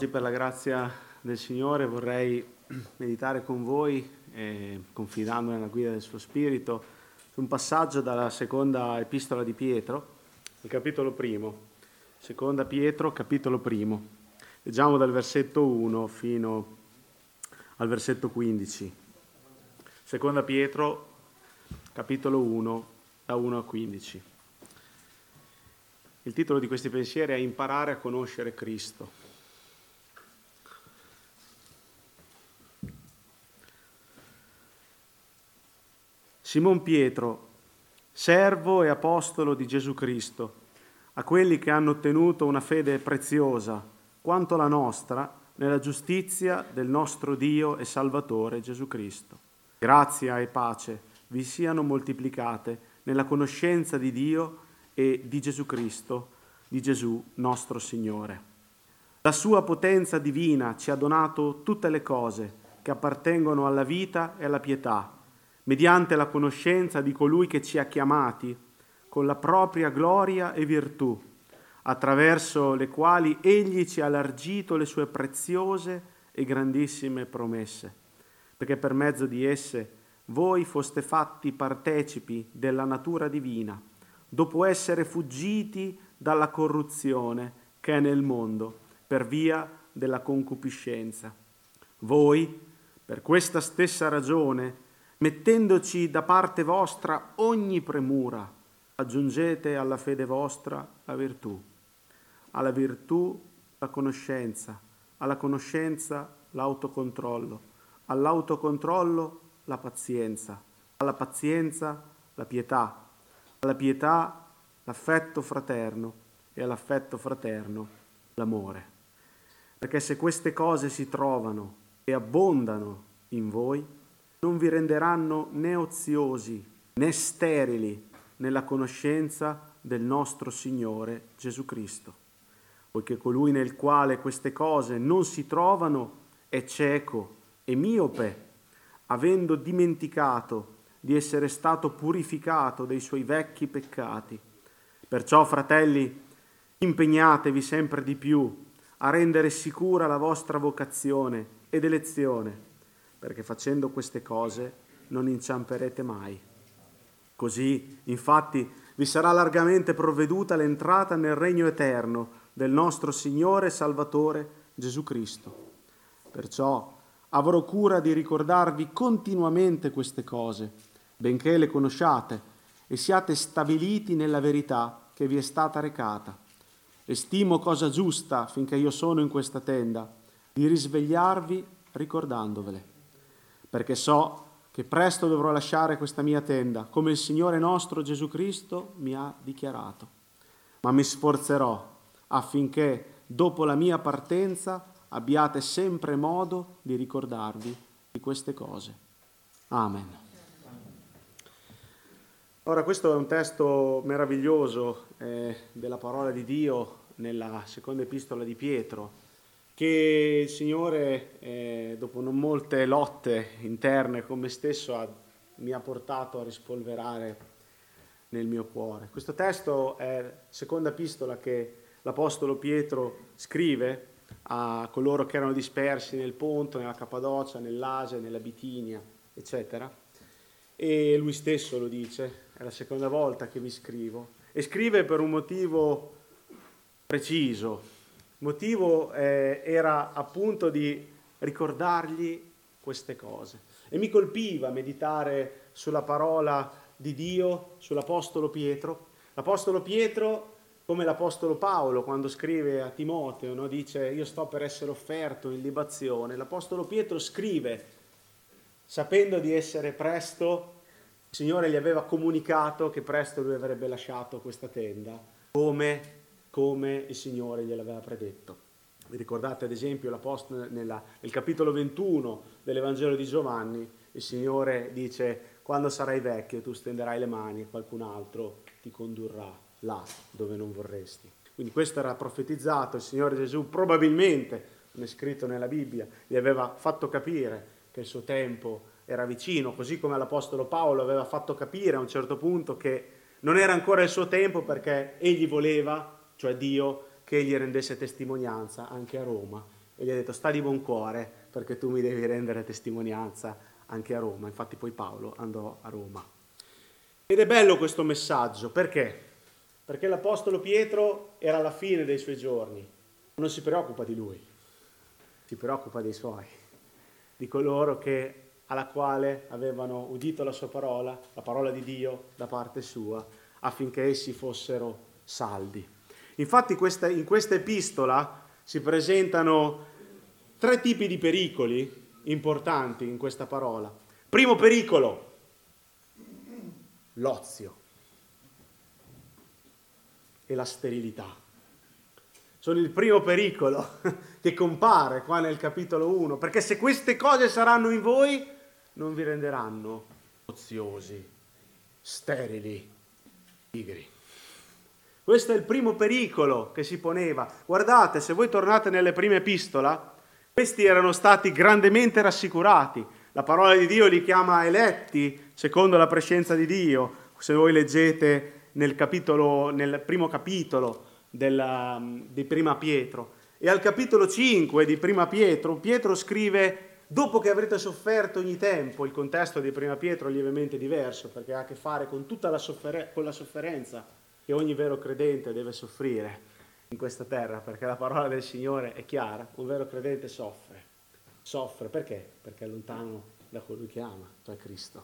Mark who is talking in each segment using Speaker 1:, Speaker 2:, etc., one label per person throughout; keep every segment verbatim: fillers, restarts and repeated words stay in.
Speaker 1: Per la grazia del Signore vorrei meditare con voi, eh, confidando nella guida del suo Spirito, su un passaggio dalla seconda epistola di Pietro, il capitolo primo. Seconda Pietro, capitolo primo. Leggiamo dal versetto uno fino al versetto quindici. Seconda Pietro, capitolo uno, da uno a quindici. Il titolo di questi pensieri è Imparare a conoscere Cristo. Simon Pietro, servo e apostolo di Gesù Cristo, a quelli che hanno ottenuto una fede preziosa, quanto la nostra, nella giustizia del nostro Dio e Salvatore Gesù Cristo. Grazia e pace vi siano moltiplicate nella conoscenza di Dio e di Gesù Cristo, di Gesù nostro Signore. La sua potenza divina ci ha donato tutte le cose che appartengono alla vita e alla pietà, mediante la conoscenza di colui che ci ha chiamati con la propria gloria e virtù, attraverso le quali egli ci ha allargito le sue preziose e grandissime promesse, perché per mezzo di esse voi foste fatti partecipi della natura divina, dopo essere fuggiti dalla corruzione che è nel mondo per via della concupiscenza. Voi, per questa stessa ragione, mettendoci da parte vostra ogni premura, aggiungete alla fede vostra la virtù, alla virtù la conoscenza, alla conoscenza l'autocontrollo, all'autocontrollo la pazienza, alla pazienza la pietà, alla pietà l'affetto fraterno e all'affetto fraterno l'amore. Perché se queste cose si trovano e abbondano in voi, non vi renderanno né oziosi né sterili nella conoscenza del nostro Signore Gesù Cristo, poiché colui nel quale queste cose non si trovano è cieco e miope, avendo dimenticato di essere stato purificato dei suoi vecchi peccati. Perciò, fratelli, impegnatevi sempre di più a rendere sicura la vostra vocazione ed elezione, perché facendo queste cose non inciamperete mai. Così, infatti, vi sarà largamente provveduta l'entrata nel regno eterno del nostro Signore e Salvatore Gesù Cristo. Perciò avrò cura di ricordarvi continuamente queste cose, benché le conosciate e siate stabiliti nella verità che vi è stata recata. E stimo cosa giusta, finché io sono in questa tenda, di risvegliarvi ricordandovele. Perché so che presto dovrò lasciare questa mia tenda, come il Signore nostro Gesù Cristo mi ha dichiarato. Ma mi sforzerò affinché, dopo la mia partenza, abbiate sempre modo di ricordarvi di queste cose. Amen. Ora, questo è un testo meraviglioso eh, della parola di Dio nella seconda epistola di Pietro, che il Signore, eh, dopo non molte lotte interne con me stesso, ha, mi ha portato a rispolverare nel mio cuore. Questo testo è la seconda epistola che l'Apostolo Pietro scrive a coloro che erano dispersi nel Ponto, nella Cappadocia, nell'Asia, nella Bitinia, eccetera. E lui stesso lo dice, è la seconda volta che vi scrivo. E scrive per un motivo preciso. Il motivo eh, era appunto di ricordargli queste cose. E mi colpiva meditare sulla parola di Dio, sull'Apostolo Pietro. L'Apostolo Pietro, come l'Apostolo Paolo, quando scrive a Timoteo, no, dice io sto per essere offerto in libazione. L'Apostolo Pietro scrive, sapendo di essere presto, il Signore gli aveva comunicato che presto lui avrebbe lasciato questa tenda, come... come il Signore gliel'aveva predetto. Vi ricordate ad esempio l'Apostolo nella, nel capitolo ventuno dell'Evangelo di Giovanni, il Signore dice quando sarai vecchio tu stenderai le mani e qualcun altro ti condurrà là dove non vorresti. Quindi questo era profetizzato, il Signore Gesù probabilmente, come è scritto nella Bibbia, gli aveva fatto capire che il suo tempo era vicino, così come l'Apostolo Paolo aveva fatto capire a un certo punto che non era ancora il suo tempo perché egli voleva, cioè Dio, che egli rendesse testimonianza anche a Roma e gli ha detto: sta di buon cuore, perché tu mi devi rendere testimonianza anche a Roma. Infatti poi Paolo andò a Roma. Ed è bello questo messaggio, perché? Perché l'Apostolo Pietro era alla fine dei suoi giorni, non si preoccupa di lui, si preoccupa dei suoi, di coloro che, alla quale avevano udito la sua parola, la parola di Dio da parte sua, affinché essi fossero saldi. Infatti questa, in questa epistola si presentano tre tipi di pericoli importanti in questa parola. Primo pericolo, l'ozio e la sterilità. Sono il primo pericolo che compare qua nel capitolo uno, perché se queste cose saranno in voi, non vi renderanno oziosi, sterili, pigri. Questo è il primo pericolo che si poneva. Guardate, se voi tornate nelle prime epistola, questi erano stati grandemente rassicurati. La parola di Dio li chiama eletti secondo la prescienza di Dio. Se voi leggete nel capitolo, nel primo capitolo della, di Prima Pietro, e al capitolo cinque di Prima Pietro, Pietro scrive: dopo che avrete sofferto ogni tempo. Il contesto di Prima Pietro è lievemente diverso, perché ha a che fare con tutta la, soffer- con la sofferenza che ogni vero credente deve soffrire in questa terra, perché la parola del Signore è chiara: un vero credente soffre. Soffre perché? Perché è lontano da colui che ama, cioè Cristo,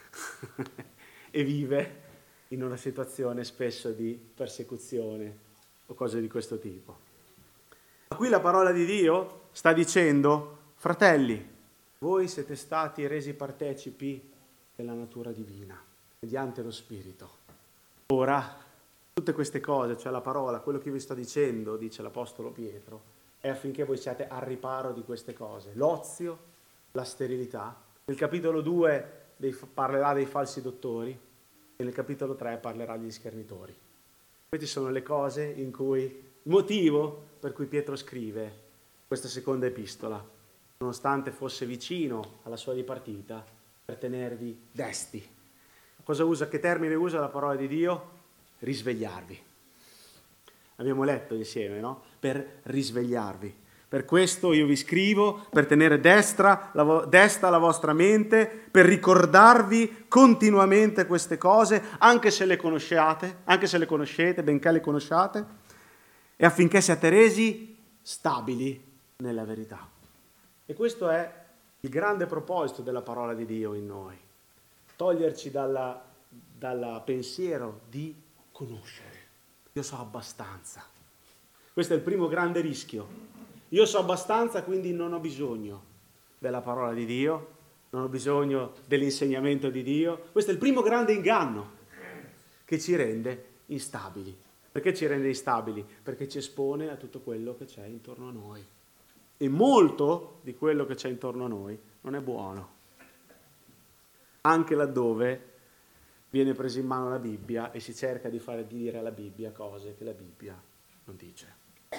Speaker 1: e vive in una situazione spesso di persecuzione o cose di questo tipo. Ma qui la parola di Dio sta dicendo: fratelli, voi siete stati resi partecipi della natura divina mediante lo Spirito. Ora, tutte queste cose, cioè la parola, quello che vi sto dicendo, dice l'Apostolo Pietro, è affinché voi siate al riparo di queste cose. L'ozio, la sterilità. Nel capitolo due dei, parlerà dei falsi dottori e nel capitolo tre parlerà degli schernitori. Queste sono le cose in cui, il motivo per cui Pietro scrive questa seconda epistola, nonostante fosse vicino alla sua dipartita, per tenervi desti. Cosa usa? Che termine usa la parola di Dio? Risvegliarvi. Abbiamo letto insieme, no? Per risvegliarvi. Per questo io vi scrivo, per tenere destra la, vo- desta la vostra mente, per ricordarvi continuamente queste cose, anche se le conosciate, anche se le conoscete, benché le conosciate, e affinché siate resi stabili nella verità. E questo è il grande proposito della parola di Dio in noi. Toglierci dalla, dal pensiero di conoscere. Io so abbastanza. Questo è il primo grande rischio. Io so abbastanza, quindi non ho bisogno della parola di Dio, non ho bisogno dell'insegnamento di Dio. Questo è il primo grande inganno che ci rende instabili. Perché ci rende instabili? Perché ci espone a tutto quello che c'è intorno a noi. E molto di quello che c'è intorno a noi non è buono. Anche laddove viene presa in mano la Bibbia e si cerca di fare dire alla Bibbia cose che la Bibbia non dice.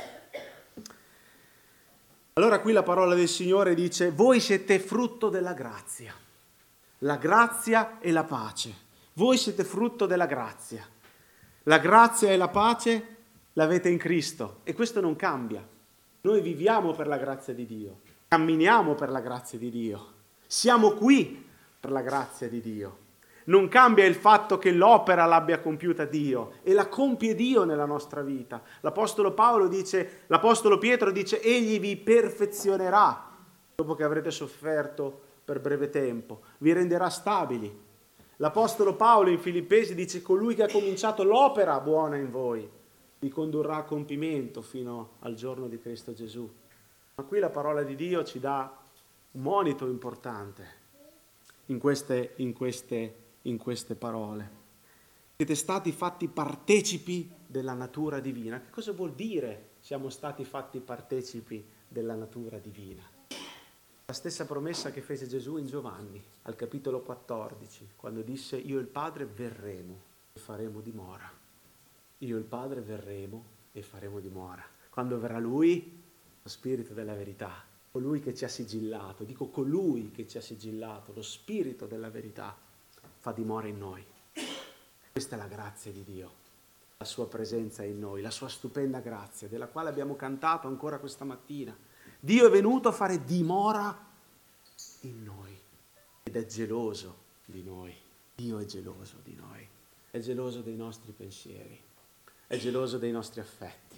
Speaker 1: Allora qui la parola del Signore dice: voi siete frutto della grazia, la grazia e la pace. Voi siete frutto della grazia. La grazia e la pace l'avete in Cristo e questo non cambia. Noi viviamo per la grazia di Dio, camminiamo per la grazia di Dio, siamo qui per la grazia di Dio. Non cambia il fatto che l'opera l'abbia compiuta Dio e la compie Dio nella nostra vita. L'Apostolo Paolo dice, l'Apostolo Pietro dice: egli vi perfezionerà dopo che avrete sofferto per breve tempo, vi renderà stabili. L'Apostolo Paolo in Filippesi dice: colui che ha cominciato l'opera buona in voi vi condurrà a compimento fino al giorno di Cristo Gesù. Ma qui la parola di Dio ci dà un monito importante in queste, in queste in queste parole. Siete stati fatti partecipi della natura divina. Che cosa vuol dire siamo stati fatti partecipi della natura divina? La stessa promessa che fece Gesù in Giovanni, al capitolo quattordici, quando disse: io e il Padre verremo e faremo dimora. Io e il Padre verremo e faremo dimora. Quando verrà Lui, lo Spirito della verità, colui che ci ha sigillato, dico colui che ci ha sigillato, lo Spirito della verità, fa dimora in noi. Questa è la grazia di Dio, la sua presenza in noi, la sua stupenda grazia, della quale abbiamo cantato ancora questa mattina. Dio è venuto a fare dimora in noi ed è geloso di noi. Dio è geloso di noi, è geloso dei nostri pensieri, è geloso dei nostri affetti,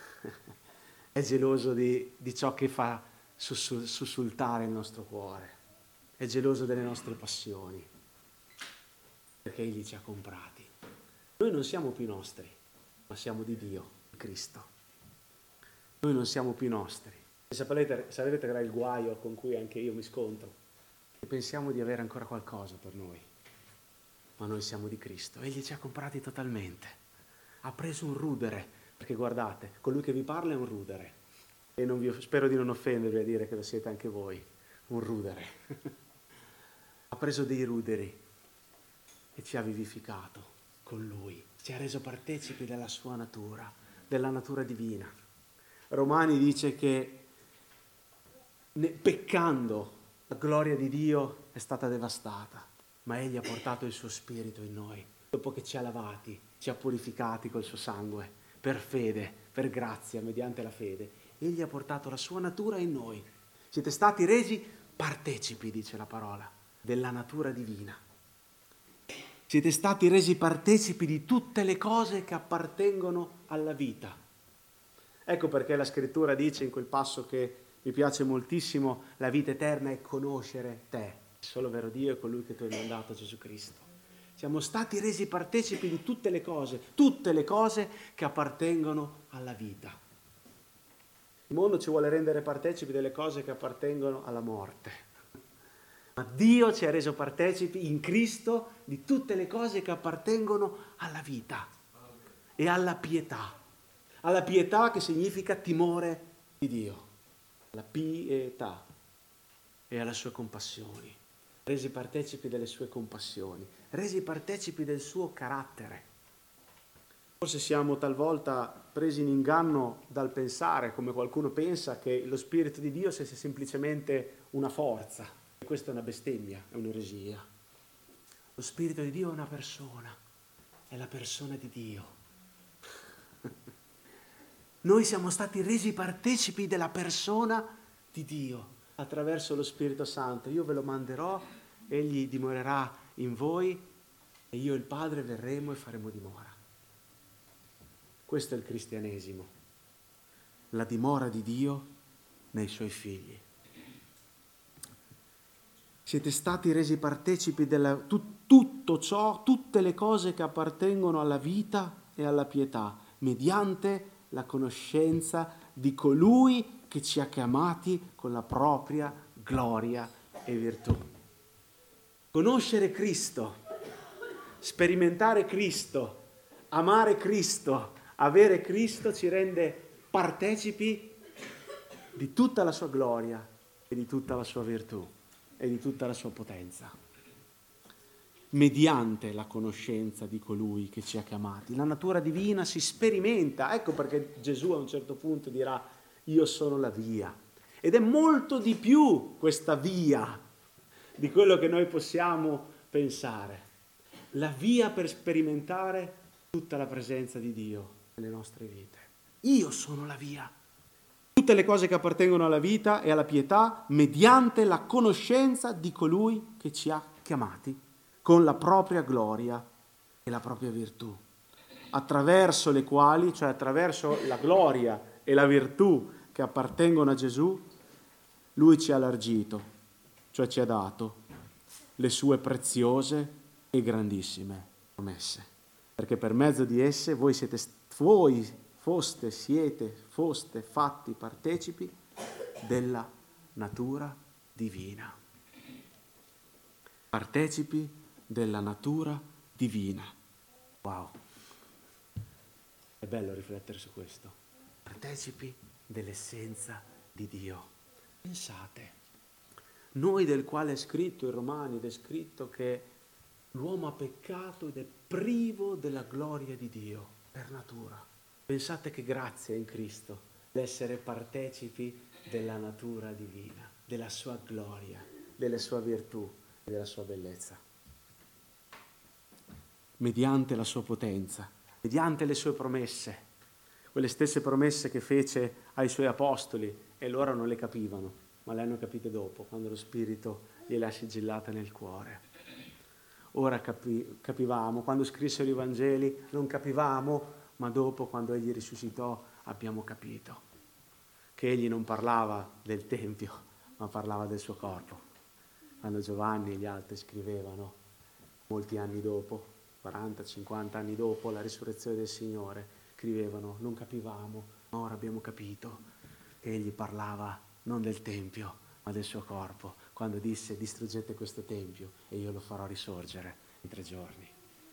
Speaker 1: è geloso di, di ciò che fa sussul- sussultare il nostro cuore, è geloso delle nostre passioni, perché Egli ci ha comprati. Noi non siamo più nostri, ma siamo di Dio, di Cristo. Noi non siamo più nostri. E sapete, sapete qual è il guaio con cui anche io mi scontro? Che pensiamo di avere ancora qualcosa per noi, ma noi siamo di Cristo. Egli ci ha comprati totalmente. Ha preso un rudere, perché guardate, colui che vi parla è un rudere. E non vi, spero di non offendervi a dire che lo siete anche voi, un rudere. Ha preso dei ruderi e ci ha vivificato con Lui. Ci ha reso partecipi della sua natura, della natura divina. Romani dice che ne, peccando la gloria di Dio è stata devastata, ma Egli ha portato il suo spirito in noi, dopo che ci ha lavati, ci ha purificati col suo sangue, per fede, per grazia, mediante la fede. Egli ha portato la sua natura in noi. Siete stati resi partecipi, dice la parola, della natura divina. Siete stati resi partecipi di tutte le cose che appartengono alla vita. Ecco perché la scrittura dice in quel passo che mi piace moltissimo, la vita eterna è conoscere te, il solo vero Dio e colui che tu hai mandato, Gesù Cristo. Siamo stati resi partecipi di tutte le cose, tutte le cose che appartengono alla vita. Il mondo ci vuole rendere partecipi delle cose che appartengono alla morte. Ma Dio ci ha reso partecipi in Cristo di tutte le cose che appartengono alla vita e alla pietà. Alla pietà che significa timore di Dio. La pietà e alle sue compassioni. Resi partecipi delle sue compassioni. Resi partecipi del suo carattere. Forse siamo talvolta presi in inganno dal pensare, come qualcuno pensa, che lo Spirito di Dio sia semplicemente una forza. Questa è una bestemmia, è un'eresia. Lo Spirito di Dio è una persona, è la persona di Dio. Noi siamo stati resi partecipi della persona di Dio attraverso lo Spirito Santo. Io ve lo manderò, egli dimorerà in voi e io e il Padre verremo e faremo dimora. Questo è il cristianesimo, la dimora di Dio nei suoi figli. Siete stati resi partecipi di tutto ciò, tutte le cose che appartengono alla vita e alla pietà, mediante la conoscenza di colui che ci ha chiamati con la propria gloria e virtù. Conoscere Cristo, sperimentare Cristo, amare Cristo, avere Cristo ci rende partecipi di tutta la sua gloria e di tutta la sua virtù e di tutta la sua potenza, mediante la conoscenza di colui che ci ha chiamati. La natura divina si sperimenta, ecco perché Gesù a un certo punto dirà: io sono la via. Ed è molto di più questa via di quello che noi possiamo pensare. La via per sperimentare tutta la presenza di Dio nelle nostre vite. Io sono la via. Tutte le cose che appartengono alla vita e alla pietà mediante la conoscenza di colui che ci ha chiamati con la propria gloria e la propria virtù, attraverso le quali, cioè attraverso la gloria e la virtù che appartengono a Gesù, Lui ci ha allargito, cioè ci ha dato le sue preziose e grandissime promesse, perché per mezzo di esse voi siete voi foste, siete, foste fatti partecipi della natura divina. Partecipi della natura divina. Wow. È bello riflettere su questo. Partecipi dell'essenza di Dio. Pensate, noi del quale è scritto in Romani, ed è scritto che l'uomo ha peccato ed è privo della gloria di Dio per natura. Pensate che grazia in Cristo l'essere partecipi della natura divina, della sua gloria, della sua virtù e della sua bellezza. Mediante la sua potenza, mediante le sue promesse, quelle stesse promesse che fece ai suoi apostoli e loro non le capivano, ma le hanno capite dopo, quando lo Spirito gliele ha sigillate nel cuore. Ora capi- capivamo, quando scrissero i Vangeli non capivamo, ma dopo, quando Egli risuscitò, abbiamo capito che Egli non parlava del Tempio, ma parlava del suo corpo. Quando Giovanni e gli altri scrivevano, molti anni dopo, quaranta cinquanta anni dopo la risurrezione del Signore, scrivevano, non capivamo, ma ora abbiamo capito che Egli parlava non del Tempio, ma del suo corpo, quando disse distruggete questo Tempio e io lo farò risorgere in tre giorni.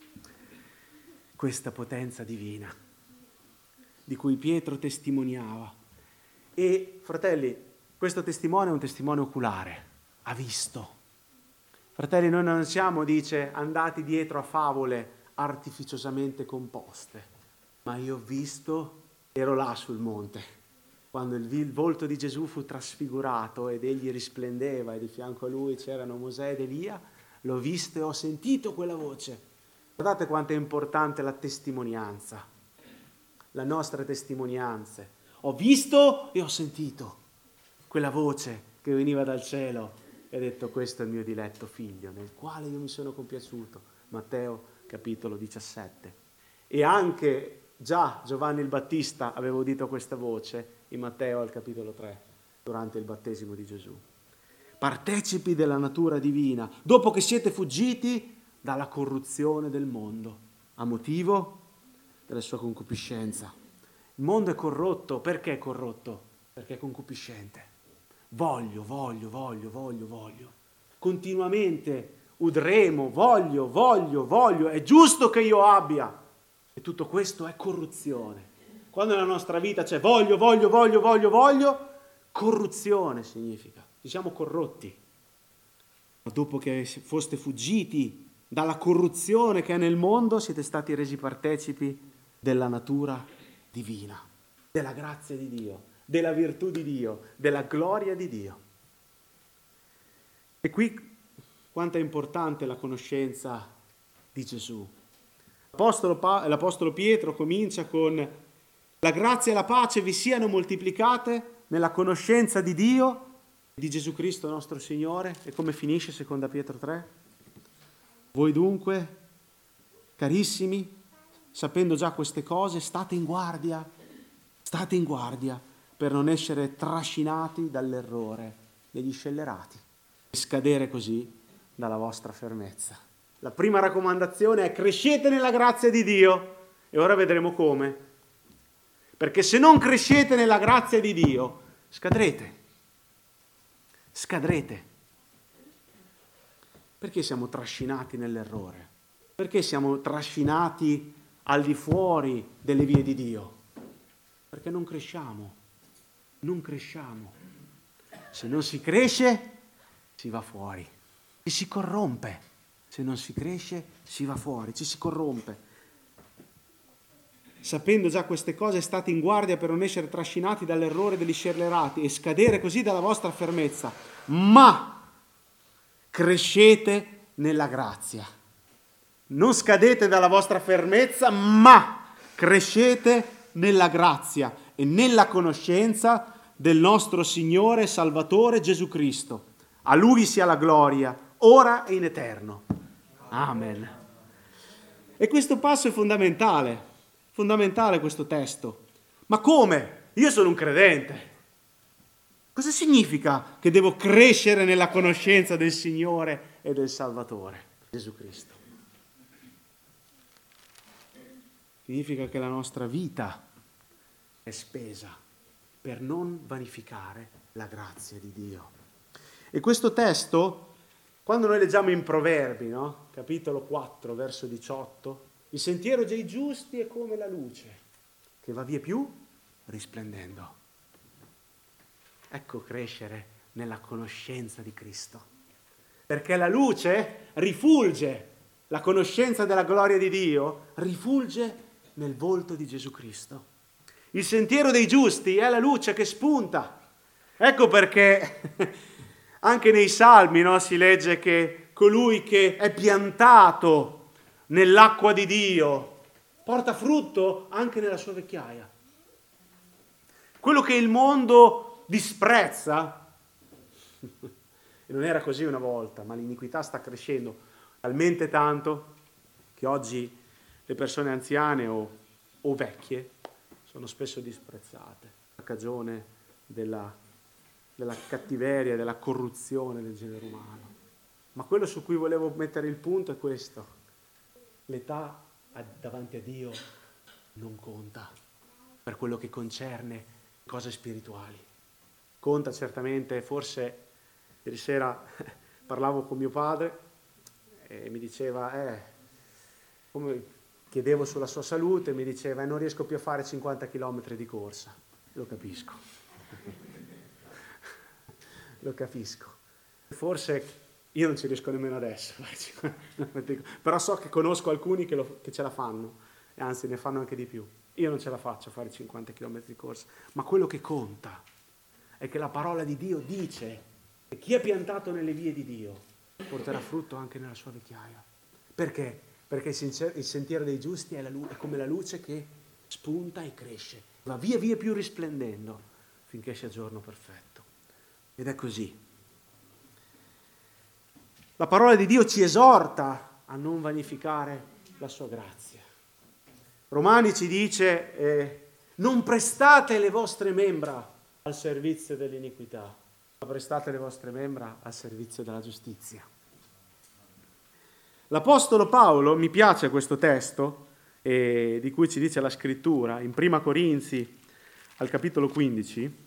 Speaker 1: Questa potenza divina di cui Pietro testimoniava. E fratelli, questo testimone è un testimone oculare, ha visto. Fratelli, noi non siamo, dice, andati dietro a favole artificiosamente composte, ma io ho visto, ero là sul monte, quando il, il volto di Gesù fu trasfigurato ed egli risplendeva e di fianco a lui c'erano Mosè ed Elia, l'ho visto e ho sentito quella voce. Guardate quanto è importante la testimonianza, la nostra testimonianza. Ho visto e ho sentito quella voce che veniva dal cielo e ha detto questo è il mio diletto figlio nel quale io mi sono compiaciuto. Matteo capitolo diciassette. E anche già Giovanni il Battista aveva udito questa voce in Matteo al capitolo tre durante il battesimo di Gesù. Partecipi della natura divina dopo che siete fuggiti dalla corruzione del mondo a motivo della sua concupiscenza. Il mondo è corrotto. Perché è corrotto? Perché è concupiscente. Voglio, voglio, voglio, voglio, voglio. Continuamente udremo, voglio, voglio, voglio. È giusto che io abbia. E tutto questo è corruzione. Quando nella nostra vita c'è voglio, voglio, voglio, voglio, voglio, corruzione significa. Ci siamo corrotti. Ma dopo che foste fuggiti dalla corruzione che è nel mondo, siete stati resi partecipi della natura divina, della grazia di Dio, della virtù di Dio, della gloria di Dio. E qui quanto è importante la conoscenza di Gesù. L'Apostolo, pa- l'Apostolo Pietro comincia con la grazia e la pace vi siano moltiplicate nella conoscenza di Dio, di Gesù Cristo nostro Signore. E come finisce seconda Pietro tre? Voi dunque, carissimi, sapendo già queste cose, state in guardia, state in guardia per non essere trascinati dall'errore degli scellerati e scadere così dalla vostra fermezza. La prima raccomandazione è crescete nella grazia di Dio e ora vedremo come. Perché se non crescete nella grazia di Dio, scadrete, scadrete. Perché siamo trascinati nell'errore? Perché siamo trascinati al di fuori delle vie di Dio? Perché non cresciamo, non cresciamo. Se non si cresce, si va fuori, ci si corrompe. Se non si cresce, si va fuori, ci si corrompe. Sapendo già queste cose, state in guardia per non essere trascinati dall'errore degli scellerati e scadere così dalla vostra fermezza. Ma crescete nella grazia. Non scadete dalla vostra fermezza, ma crescete nella grazia e nella conoscenza del nostro Signore e Salvatore Gesù Cristo. A Lui sia la gloria, ora e in eterno. Amen. E questo passo è fondamentale, fondamentale questo testo. Ma come? Io sono un credente. Cosa significa che devo crescere nella conoscenza del Signore e del Salvatore, Gesù Cristo? Significa che la nostra vita è spesa per non vanificare la grazia di Dio. E questo testo, quando noi leggiamo in Proverbi, no? Capitolo quattro, verso diciotto, il sentiero dei giusti è come la luce, che va via più risplendendo. Ecco crescere nella conoscenza di Cristo. Perché la luce rifulge, la conoscenza della gloria di Dio rifulge nel volto di Gesù Cristo. Il sentiero dei giusti è la luce che spunta. Ecco perché anche nei Salmi, no, si legge che colui che è piantato nell'acqua di Dio porta frutto anche nella sua vecchiaia. Quello che il mondo disprezza. E non era così una volta, ma l'iniquità sta crescendo talmente tanto che oggi le persone anziane o, o vecchie sono spesso disprezzate a cagione della, della cattiveria, della corruzione del genere umano. Ma quello su cui volevo mettere il punto è questo: l'età davanti a Dio non conta per quello che concerne cose spirituali. Conta certamente, forse ieri sera parlavo con mio padre e mi diceva, eh, come chiedevo sulla sua salute, mi diceva, eh, non riesco più a fare cinquanta chilometri di corsa. Lo capisco. Lo capisco. Forse io non ci riesco nemmeno adesso, però so che conosco alcuni che, lo, che ce la fanno, e anzi ne fanno anche di più. Io non ce la faccio a fare cinquanta chilometri di corsa, ma quello che conta è che la parola di Dio dice che chi è piantato nelle vie di Dio porterà frutto anche nella sua vecchiaia. Perché? Perché il sentiero dei giusti è, la lu- è come la luce che spunta e cresce, va via via più risplendendo finché sia giorno perfetto. Ed è così. La parola di Dio ci esorta a non vanificare la sua grazia. Romani ci dice, eh, non prestate le vostre membra al servizio dell'iniquità, ma prestate le vostre membra al servizio della giustizia. L'Apostolo Paolo, mi piace questo testo, eh, di cui ci dice la Scrittura, in Prima Corinzi, al capitolo quindici,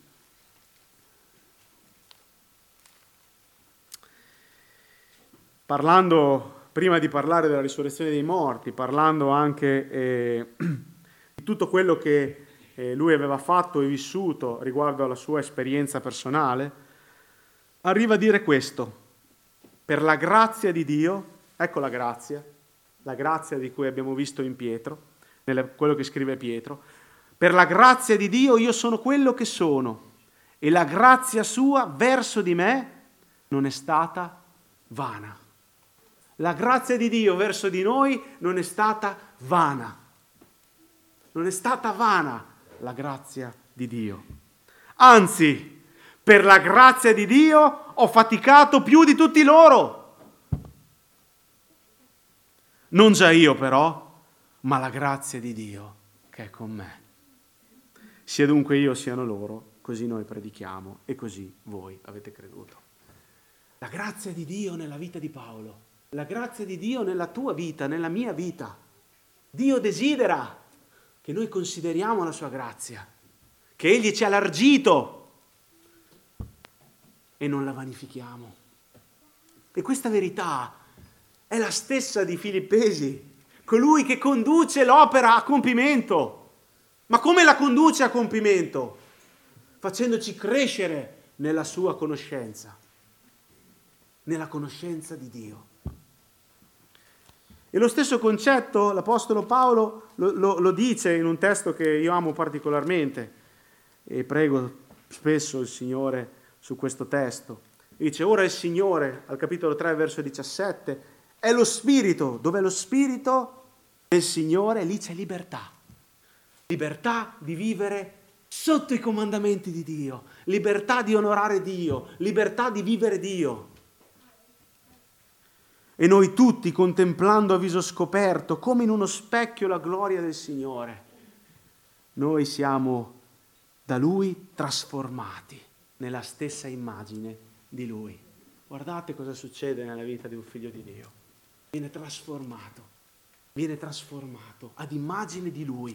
Speaker 1: parlando, prima di parlare della risurrezione dei morti, parlando anche eh, di tutto quello che eh, lui aveva fatto e vissuto riguardo alla sua esperienza personale, arriva a dire questo: per la grazia di Dio, ecco la grazia, la grazia di cui abbiamo visto in Pietro, nel, quello che scrive Pietro, per la grazia di Dio io sono quello che sono, e la grazia sua verso di me non è stata vana. La grazia di Dio verso di noi non è stata vana. Non è stata vana la grazia di Dio. Anzi, per la grazia di Dio ho faticato più di tutti loro. Non già io però, ma la grazia di Dio che è con me. Sia dunque io siano loro, così noi predichiamo e così voi avete creduto. La grazia di Dio nella vita di Paolo. La grazia di Dio nella tua vita, nella mia vita. Dio desidera che noi consideriamo la sua grazia, che Egli ci ha largito e non la vanifichiamo. E questa verità è la stessa di Filippesi, colui che conduce l'opera a compimento. Ma come la conduce a compimento? Facendoci crescere nella sua conoscenza, nella conoscenza di Dio. E lo stesso concetto l'Apostolo Paolo lo, lo, lo dice in un testo che io amo particolarmente e prego spesso il Signore su questo testo. Dice, ora il Signore, al capitolo tre, verso diciassette, è lo Spirito. Dov'è lo Spirito del Signore? Lì c'è libertà. Libertà di vivere sotto i comandamenti di Dio, libertà di onorare Dio, libertà di vivere Dio. E noi tutti, contemplando a viso scoperto, come in uno specchio, la gloria del Signore, noi siamo da Lui trasformati nella stessa immagine di Lui. Guardate cosa succede nella vita di un figlio di Dio. Viene trasformato, viene trasformato ad immagine di Lui.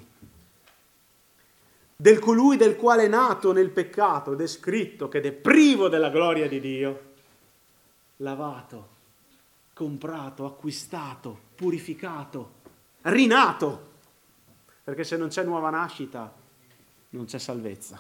Speaker 1: Del colui del quale è nato nel peccato ed è scritto che è privo della gloria di Dio, lavato, comprato, acquistato, purificato, rinato, perché se non c'è nuova nascita non c'è salvezza.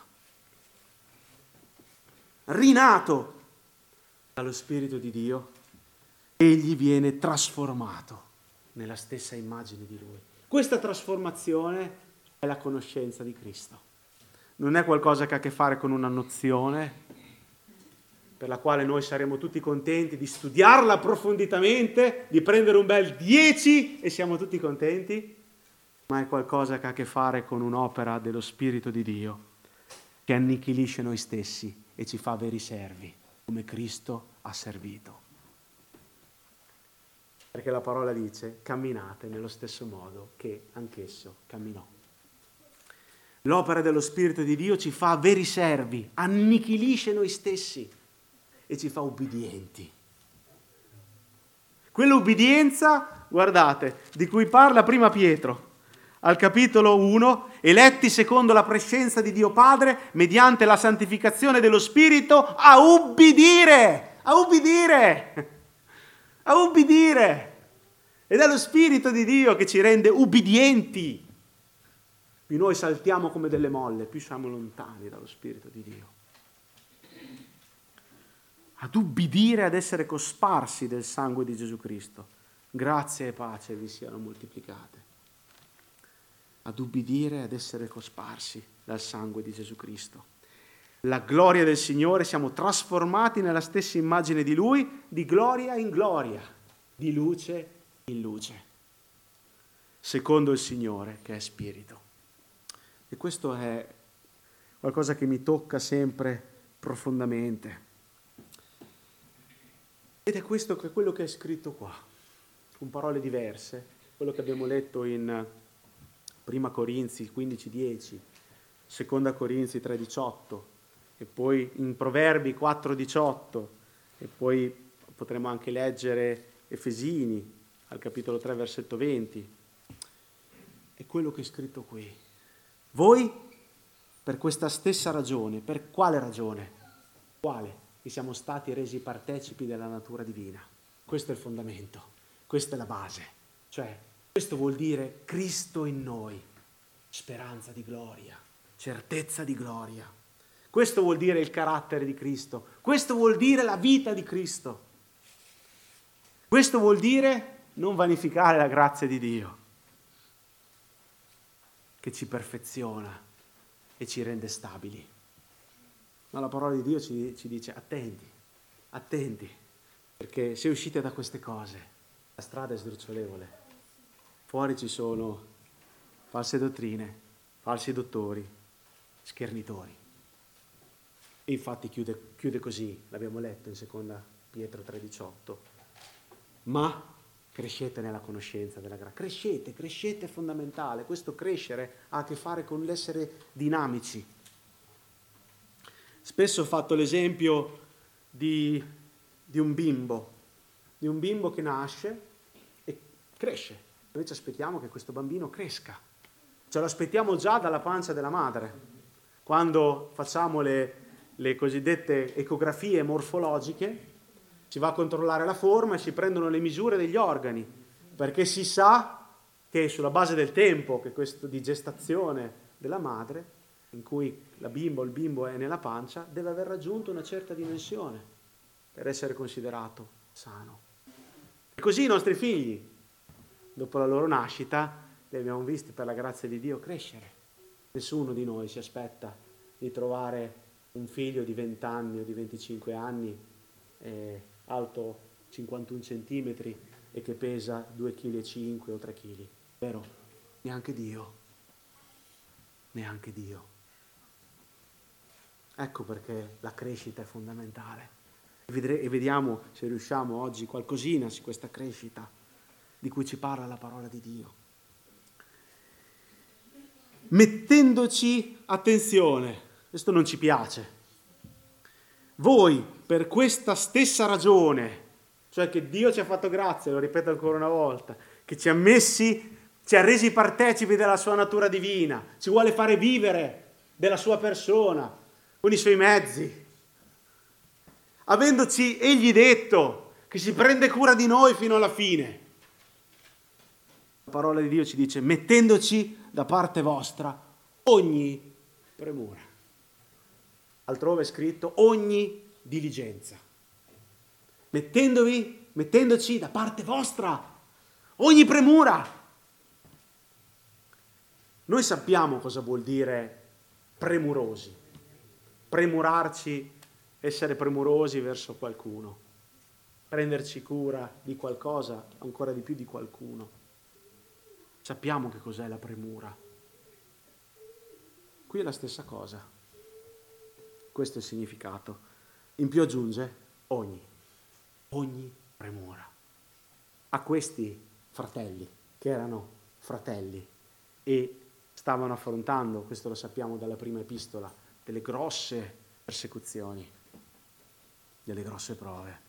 Speaker 1: Rinato dallo Spirito di Dio, egli viene trasformato nella stessa immagine di Lui. Questa trasformazione è la conoscenza di Cristo. Non è qualcosa che ha a che fare con una nozione per la quale noi saremo tutti contenti di studiarla approfonditamente, di prendere un bel dieci e siamo tutti contenti, ma è qualcosa che ha a che fare con un'opera dello Spirito di Dio che annichilisce noi stessi e ci fa veri servi, come Cristo ha servito. Perché la parola dice: camminate nello stesso modo che anch'esso camminò. L'opera dello Spirito di Dio ci fa veri servi, annichilisce noi stessi e ci fa ubbidienti. Quell'ubbidienza, guardate, di cui parla prima Pietro, al capitolo uno, eletti secondo la prescenza di Dio Padre, mediante la santificazione dello Spirito, a ubbidire, a ubbidire, a ubbidire. Ed è lo Spirito di Dio che ci rende ubbidienti. Più noi saltiamo come delle molle, più siamo lontani dallo Spirito di Dio. Ad ubbidire, ad essere cosparsi del sangue di Gesù Cristo. Grazia e pace vi siano moltiplicate. Ad ubbidire, ad essere cosparsi dal sangue di Gesù Cristo. La gloria del Signore, siamo trasformati nella stessa immagine di Lui, di gloria in gloria, di luce in luce, secondo il Signore che è Spirito. E questo è qualcosa che mi tocca sempre profondamente. Ed è questo che è quello che è scritto qua, con parole diverse, quello che abbiamo letto in Prima Corinzi quindici dieci, Seconda Corinzi tre diciotto, e poi in Proverbi quattro diciotto, e poi potremo anche leggere Efesini al capitolo tre versetto venti. È quello che è scritto qui. Voi, per questa stessa ragione, per quale ragione? Quale? Che siamo stati resi partecipi della natura divina. Questo è il fondamento, questa è la base. Cioè, questo vuol dire Cristo in noi, speranza di gloria, certezza di gloria. Questo vuol dire il carattere di Cristo, questo vuol dire la vita di Cristo. Questo vuol dire non vanificare la grazia di Dio, che ci perfeziona e ci rende stabili. Ma la parola di Dio ci, ci dice: attenti, attenti, perché se uscite da queste cose, la strada è sdrucciolevole. Fuori ci sono false dottrine, falsi dottori, schernitori. E infatti chiude, chiude così, l'abbiamo letto in seconda Pietro tre diciotto. Ma crescete nella conoscenza della grazia. Crescete, crescete è fondamentale. Questo crescere ha a che fare con l'essere dinamici. Spesso ho fatto l'esempio di, di un bimbo, di un bimbo che nasce e cresce. Noi ci aspettiamo che questo bambino cresca. Ce lo aspettiamo già dalla pancia della madre. Quando facciamo le, le cosiddette ecografie morfologiche, si va a controllare la forma e si prendono le misure degli organi, perché si sa che sulla base del tempo che questo di gestazione della madre, in cui la bimba o il bimbo è nella pancia, deve aver raggiunto una certa dimensione per essere considerato sano. E così i nostri figli, dopo la loro nascita, li abbiamo visti per la grazia di Dio crescere. Nessuno di noi si aspetta di trovare un figlio di venti anni o di venticinque anni, eh, alto cinquantuno centimetri e che pesa due virgola cinque chili o tre chili. Vero? Neanche Dio. Neanche Dio. Ecco perché la crescita è fondamentale. E vediamo se riusciamo oggi qualcosina su questa crescita di cui ci parla la parola di Dio. Mettendoci, attenzione, questo non ci piace. Voi, per questa stessa ragione, cioè che Dio ci ha fatto grazia, lo ripeto ancora una volta, che ci ha messi, ci ha resi partecipi della sua natura divina, ci vuole fare vivere della sua persona, con i suoi mezzi, avendoci egli detto che si prende cura di noi fino alla fine. La parola di Dio ci dice: mettendoci da parte vostra ogni premura. Altrove è scritto ogni diligenza. Mettendovi, mettendoci da parte vostra ogni premura. Noi sappiamo cosa vuol dire premurosi. Premurarci, essere premurosi verso qualcuno, prenderci cura di qualcosa, ancora di più di qualcuno. Sappiamo che cos'è la premura. Qui è la stessa cosa. Questo è il significato. In più aggiunge ogni, ogni premura. A questi fratelli, che erano fratelli e stavano affrontando, questo lo sappiamo dalla prima epistola, delle grosse persecuzioni, delle grosse prove.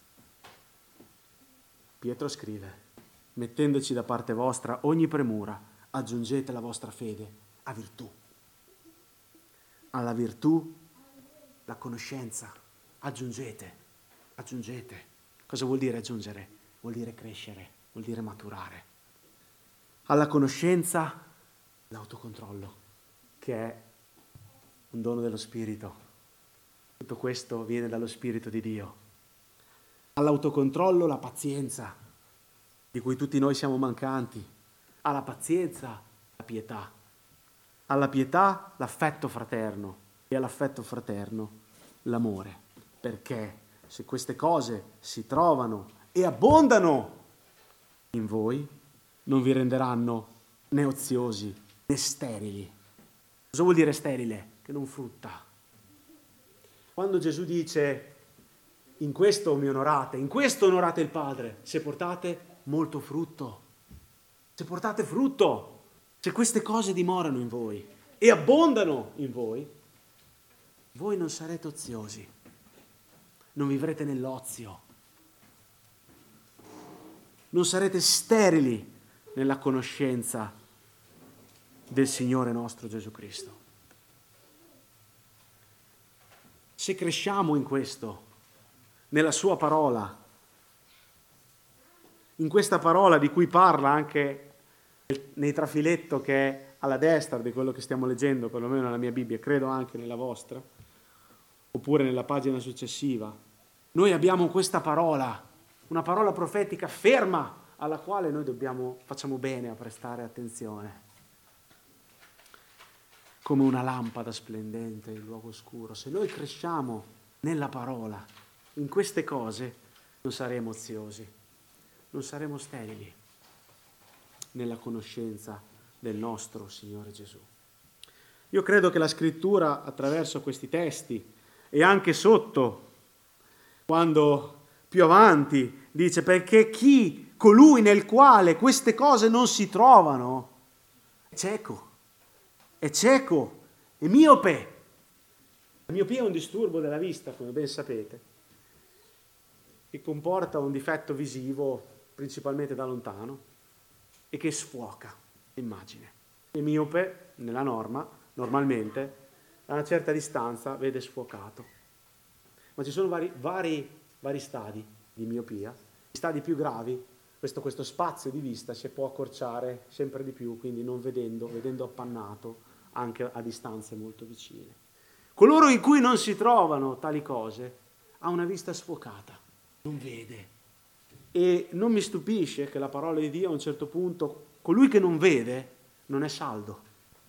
Speaker 1: Pietro scrive: mettendoci da parte vostra ogni premura, aggiungete la vostra fede a virtù. Alla virtù la conoscenza, aggiungete, aggiungete. Cosa vuol dire aggiungere? Vuol dire crescere, vuol dire maturare. Alla conoscenza l'autocontrollo, che è un dono dello Spirito. Tutto questo viene dallo Spirito di Dio. All'autocontrollo la pazienza, di cui tutti noi siamo mancanti. Alla pazienza la pietà. Alla pietà l'affetto fraterno e all'affetto fraterno l'amore. Perché se queste cose si trovano e abbondano in voi, non vi renderanno né oziosi né sterili. Cosa vuol dire sterile? Che non frutta. Quando Gesù dice: in questo mi onorate, in questo onorate il Padre, se portate molto frutto, se portate frutto, se queste cose dimorano in voi e abbondano in voi, voi non sarete oziosi, non vivrete nell'ozio, non sarete sterili nella conoscenza del Signore nostro Gesù Cristo. Se cresciamo in questo, nella sua parola, in questa parola di cui parla anche nei trafiletto che è alla destra di quello che stiamo leggendo, perlomeno nella mia Bibbia, credo anche nella vostra, oppure nella pagina successiva, noi abbiamo questa parola, una parola profetica ferma alla quale noi dobbiamo, facciamo bene a prestare attenzione. Come una lampada splendente in luogo oscuro. Se noi cresciamo nella parola, in queste cose, non saremo oziosi, non saremo sterili nella conoscenza del nostro Signore Gesù. Io credo che la Scrittura, attraverso questi testi e anche sotto, quando più avanti dice: perché chi, colui nel quale queste cose non si trovano, è cieco, è cieco, è miope. La miopia è un disturbo della vista, come ben sapete, che comporta un difetto visivo principalmente da lontano e che sfuoca l'immagine. Il miope, nella norma, normalmente, a una certa distanza vede sfuocato. Ma ci sono vari, vari, vari stadi di miopia. I stadi più gravi, questo, questo spazio di vista si può accorciare sempre di più, quindi non vedendo, vedendo appannato anche a distanze molto vicine. Coloro in cui non si trovano tali cose ha una vista sfocata, non vede. E non mi stupisce che la parola di Dio a un certo punto, colui che non vede non è saldo.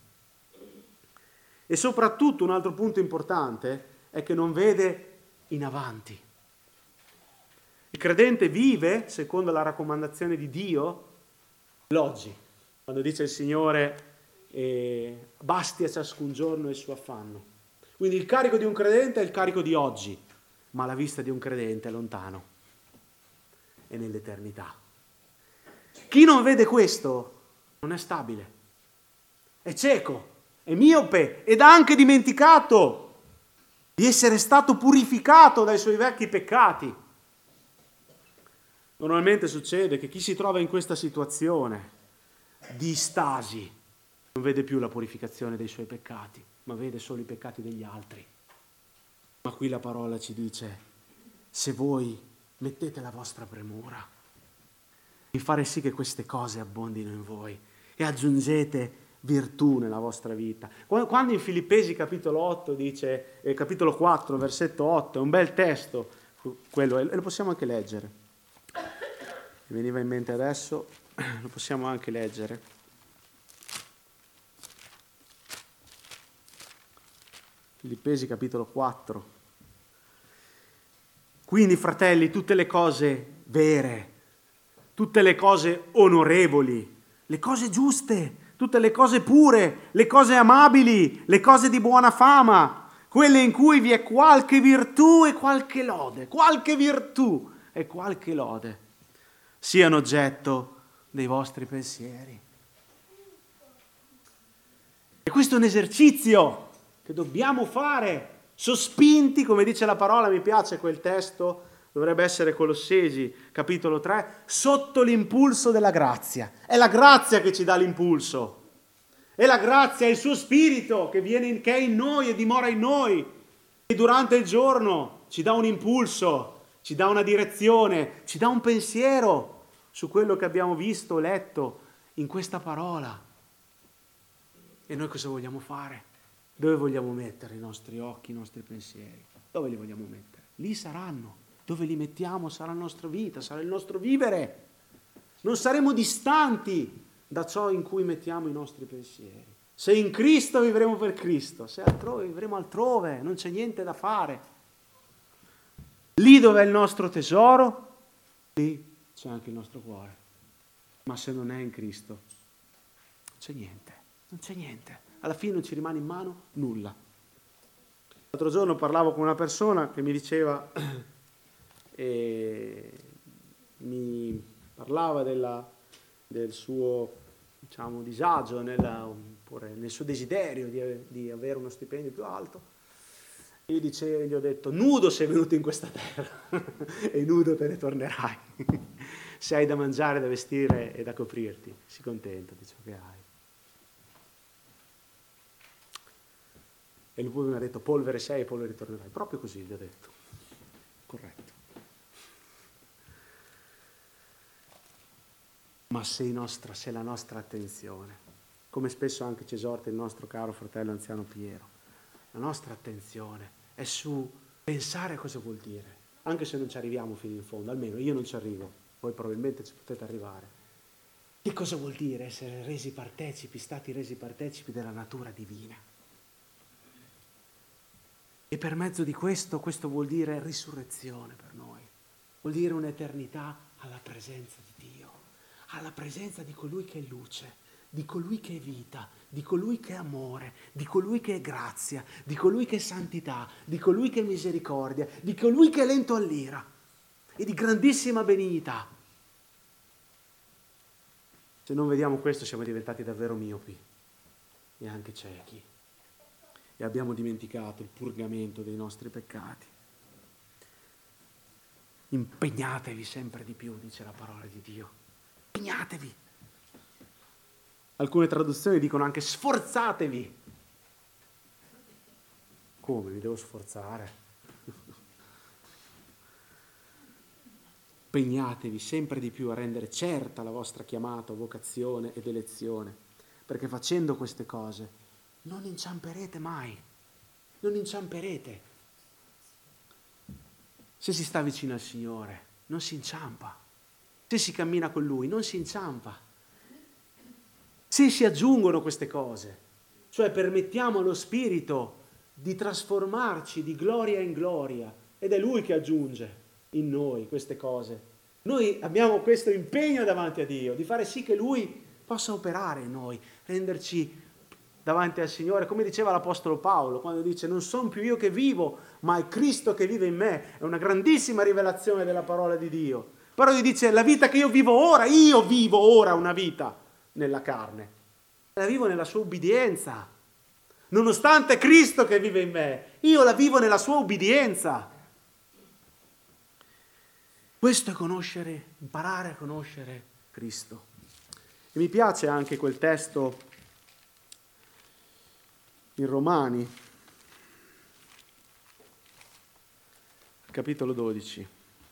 Speaker 1: E soprattutto un altro punto importante è che non vede in avanti. Il credente vive, secondo la raccomandazione di Dio, l'oggi. Quando dice il Signore, eh, basti a ciascun giorno il suo affanno. Quindi il carico di un credente è il carico di oggi, ma la vista di un credente è lontano, è nell'eternità. Chi non vede questo non è stabile, è cieco, è miope ed ha anche dimenticato di essere stato purificato dai suoi vecchi peccati. Normalmente succede che chi si trova in questa situazione di stasi non vede più la purificazione dei suoi peccati, ma vede solo i peccati degli altri. Ma qui la parola ci dice: se voi mettete la vostra premura in fare sì che queste cose abbondino in voi e aggiungete virtù nella vostra vita. Quando in Filippesi capitolo otto dice, eh, capitolo quattro, versetto otto, è un bel testo, quello, e lo possiamo anche leggere. Mi veniva in mente adesso, lo possiamo anche leggere. Filippesi capitolo quattro. Quindi, fratelli, tutte le cose vere, tutte le cose onorevoli, le cose giuste, tutte le cose pure, le cose amabili, le cose di buona fama, quelle in cui vi è qualche virtù e qualche lode, qualche virtù e qualche lode, siano oggetto dei vostri pensieri. E questo è un esercizio che dobbiamo fare, sospinti, come dice la parola, mi piace quel testo, dovrebbe essere Colossesi, capitolo tre, sotto l'impulso della grazia. È la grazia che ci dà l'impulso. È la grazia, è il suo spirito che, viene in, che è in noi e dimora in noi. E durante il giorno ci dà un impulso, ci dà una direzione, ci dà un pensiero su quello che abbiamo visto, letto in questa parola. E noi cosa vogliamo fare? Dove vogliamo mettere i nostri occhi, i nostri pensieri? Dove li vogliamo mettere? Lì saranno. Dove li mettiamo sarà la nostra vita, sarà il nostro vivere. Non saremo distanti da ciò in cui mettiamo i nostri pensieri. Se in Cristo vivremo per Cristo, se altrove vivremo altrove, non c'è niente da fare. Lì dove è il nostro tesoro, lì c'è anche il nostro cuore. Ma se non è in Cristo, non c'è niente, non c'è niente. Alla fine non ci rimane in mano nulla. L'altro giorno parlavo con una persona che mi diceva, e mi parlava della, del suo, diciamo, disagio, nella, oppure nel suo desiderio di, di avere uno stipendio più alto. E io dicevo, gli ho detto, nudo sei venuto in questa terra e nudo te ne tornerai. Se hai da mangiare, da vestire e da coprirti, sii contento di ciò che hai. E lui mi ha detto, polvere sei e polvere ritornerai. Proprio così gli ho detto. Corretto. Ma se, nostra, se la nostra attenzione, come spesso anche ci esorta il nostro caro fratello anziano Piero, la nostra attenzione è su pensare a cosa vuol dire, anche se non ci arriviamo fino in fondo, almeno io non ci arrivo, voi probabilmente ci potete arrivare. Che cosa vuol dire essere resi partecipi, stati resi partecipi della natura divina? E per mezzo di questo, questo vuol dire risurrezione per noi, vuol dire un'eternità alla presenza di Dio, alla presenza di colui che è luce, di colui che è vita, di colui che è amore, di colui che è grazia, di colui che è santità, di colui che è misericordia, di colui che è lento all'ira e di grandissima benignità. Se non vediamo questo siamo diventati davvero miopi e anche ciechi e abbiamo dimenticato il purgamento dei nostri peccati. Impegnatevi sempre di più, dice la parola di Dio. Impegnatevi. Alcune traduzioni dicono anche sforzatevi. Come? Mi devo sforzare? Impegnatevi sempre di più a rendere certa la vostra chiamata, vocazione ed elezione, perché facendo queste cose non inciamperete mai, non inciamperete. Se si sta vicino al Signore, non si inciampa. Se si cammina con Lui, non si inciampa. Se si aggiungono queste cose, cioè permettiamo allo Spirito di trasformarci di gloria in gloria, ed è Lui che aggiunge in noi queste cose. Noi abbiamo questo impegno davanti a Dio, di fare sì che Lui possa operare in noi, renderci davanti al Signore, come diceva l'Apostolo Paolo, quando dice non sono più io che vivo, ma è Cristo che vive in me. È una grandissima rivelazione della parola di Dio. Però gli dice, la vita che io vivo ora, io vivo ora una vita nella carne. La vivo nella sua ubbidienza. Nonostante Cristo che vive in me, io la vivo nella sua ubbidienza. Questo è conoscere, imparare a conoscere Cristo. E mi piace anche quel testo in Romani, capitolo dodici.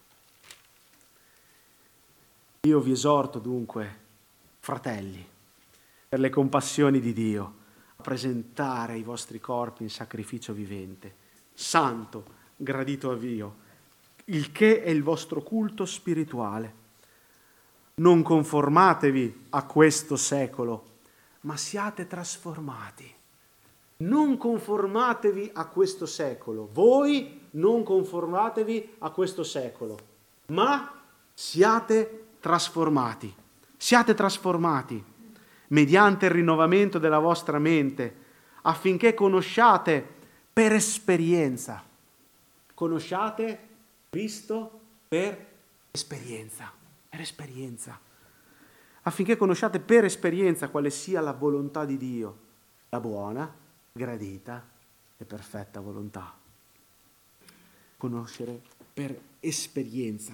Speaker 1: Io vi esorto dunque, fratelli, per le compassioni di Dio, a presentare i vostri corpi in sacrificio vivente, santo, gradito a Dio, il che è il vostro culto spirituale. Non conformatevi a questo secolo, ma siate trasformati. Non conformatevi a questo secolo. Voi non conformatevi a questo secolo, ma siate trasformati. Siate trasformati mediante il rinnovamento della vostra mente, affinché conosciate per esperienza. Conosciate Cristo per esperienza, per esperienza. Affinché conosciate per esperienza quale sia la volontà di Dio, la buona, gradita e perfetta volontà. Conoscere per esperienza.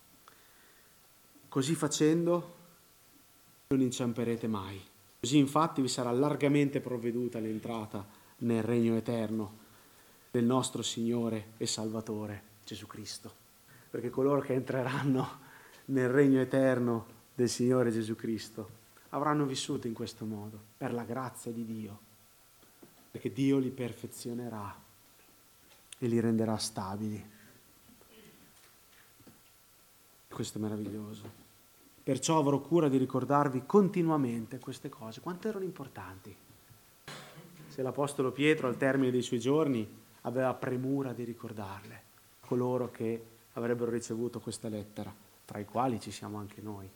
Speaker 1: Così facendo non inciamperete mai. Così infatti vi sarà largamente provveduta l'entrata nel regno eterno del nostro Signore e Salvatore Gesù Cristo. Perché coloro che entreranno nel regno eterno del Signore Gesù Cristo avranno vissuto in questo modo, per la grazia di Dio, perché Dio li perfezionerà e li renderà stabili. Questo è meraviglioso. Perciò avrò cura di ricordarvi continuamente queste cose. Quanto erano importanti. Se l'Apostolo Pietro al termine dei suoi giorni aveva premura di ricordarle, coloro che avrebbero ricevuto questa lettera, tra i quali ci siamo anche noi.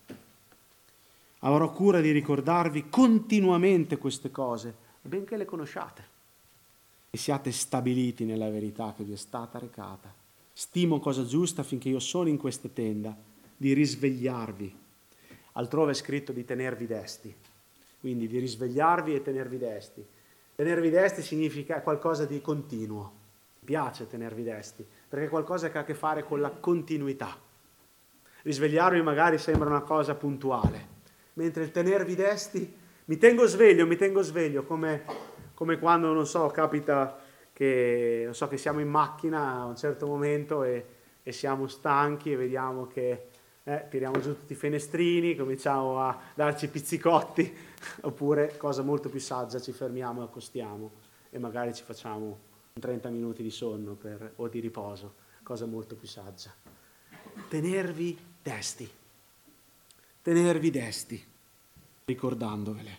Speaker 1: Avrò cura di ricordarvi continuamente queste cose, benché le conosciate, e siate stabiliti nella verità che vi è stata recata. Stimo cosa giusta affinché io sono in questa tenda, di risvegliarvi. Altrove è scritto di tenervi desti, quindi di risvegliarvi e tenervi desti. Tenervi desti significa qualcosa di continuo. Mi piace tenervi desti, perché è qualcosa che ha a che fare con la continuità. Risvegliarvi magari sembra una cosa puntuale, mentre il tenervi desti, mi tengo sveglio, mi tengo sveglio, come, come quando, non so, capita che, non so, che siamo in macchina a un certo momento e, e siamo stanchi e vediamo che eh, tiriamo giù tutti i finestrini, cominciamo a darci pizzicotti, oppure, cosa molto più saggia, ci fermiamo e accostiamo e magari ci facciamo trenta minuti di sonno per, o di riposo, cosa molto più saggia. Tenervi desti, tenervi desti, ricordandovele,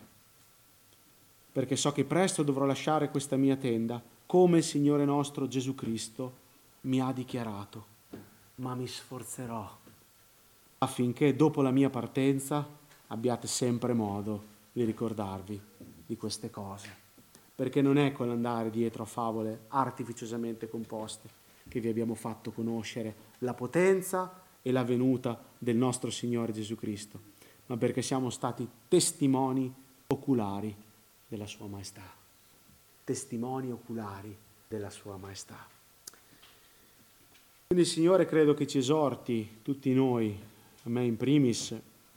Speaker 1: perché so che presto dovrò lasciare questa mia tenda, come il Signore nostro Gesù Cristo mi ha dichiarato, ma mi sforzerò affinché dopo la mia partenza abbiate sempre modo di ricordarvi di queste cose, perché non è con l'andare dietro a favole artificiosamente composte che vi abbiamo fatto conoscere la potenza e la venuta del nostro Signore Gesù Cristo, ma perché siamo stati testimoni oculari della Sua Maestà. Testimoni oculari della Sua Maestà. Quindi il Signore credo che ci esorti, tutti noi, a me in primis,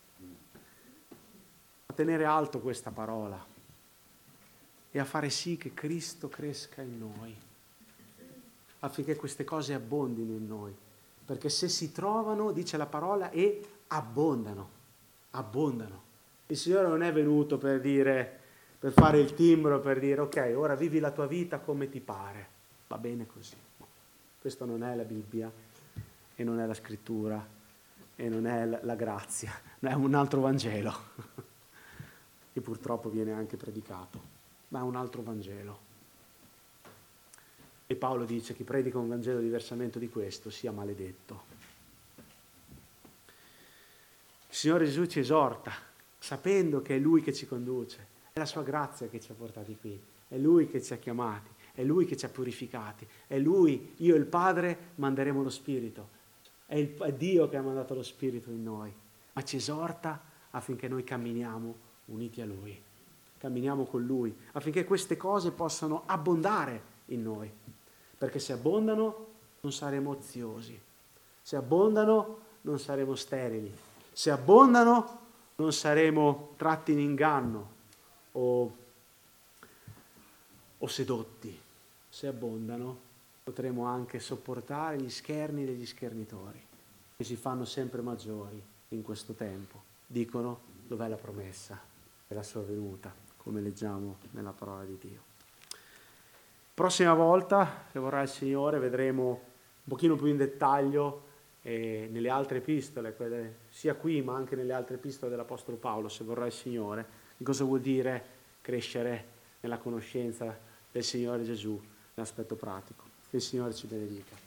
Speaker 1: a tenere alto questa parola e a fare sì che Cristo cresca in noi, affinché queste cose abbondino in noi. Perché se si trovano, dice la parola, e abbondano, abbondano. Il Signore non è venuto per dire, per fare il timbro, per dire ok, ora vivi la tua vita come ti pare, va bene così. Questo non è la Bibbia e non è la Scrittura e non è la, la grazia, è un altro Vangelo che purtroppo viene anche predicato, ma è un altro Vangelo. E Paolo dice: chi predica un Vangelo diversamente di questo sia maledetto. Il Signore Gesù ci esorta, sapendo che è Lui che ci conduce, è la Sua grazia che ci ha portati qui, è Lui che ci ha chiamati, è Lui che ci ha purificati, è Lui, io e il Padre manderemo lo Spirito, è, il, è Dio che ha mandato lo Spirito in noi, ma ci esorta affinché noi camminiamo uniti a Lui, camminiamo con Lui, affinché queste cose possano abbondare in noi, perché se abbondano non saremo oziosi, se abbondano non saremo sterili, se abbondano non saremo tratti in inganno o, o sedotti, se abbondano potremo anche sopportare gli scherni degli schernitori, che si fanno sempre maggiori in questo tempo. Dicono: dov'è la promessa della sua venuta, come leggiamo nella parola di Dio. Prossima volta, se vorrà il Signore, vedremo un pochino più in dettaglio eh, nelle altre epistole, quelle, sia qui ma anche nelle altre epistole dell'Apostolo Paolo, se vorrà il Signore, di cosa vuol dire crescere nella conoscenza del Signore Gesù, nell'aspetto pratico. Che il Signore ci benedica.